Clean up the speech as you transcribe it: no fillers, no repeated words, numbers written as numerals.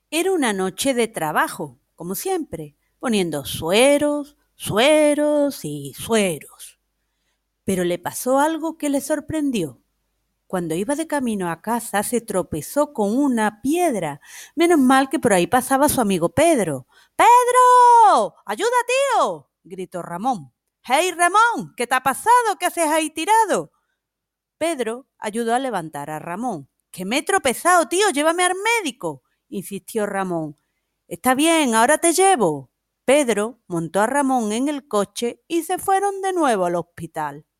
Era una noche de trabajo, como siempre, poniendo sueros, sueros y sueros. Pero le pasó algo que le sorprendió. Cuando iba de camino a casa se tropezó con una piedra. Menos mal que por ahí pasaba su amigo Pedro. ¡Pedro! ¡Ayuda, tío! Gritó Ramón. ¡Hey, Ramón! ¿Qué te ha pasado? ¿Qué haces ahí tirado? Pedro ayudó a levantar a Ramón. ¡Que me he tropezado, tío! ¡Llévame al médico! Insistió Ramón. Está bien, ahora te llevo. Pedro montó a Ramón en el coche y se fueron de nuevo al hospital.